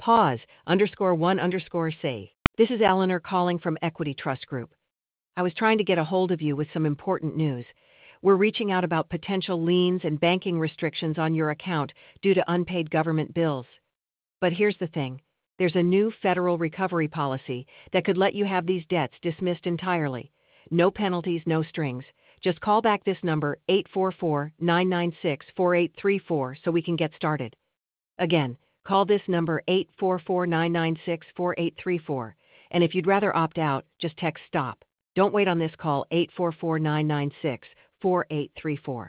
pause_1_say. This is Eleanor calling from Equity Trust Group. I was trying to get a hold of you with some important news. We're reaching out about potential liens and banking restrictions on your account due to unpaid government bills. But here's the thing. There's a new federal recovery policy that could let you have these debts dismissed entirely. No penalties, no strings. Just call back this number 844-996-4834 so we can get started. Again, call this number 844-996-4834. And if you'd rather opt out, just text STOP. Don't wait on this call 844-996-4834.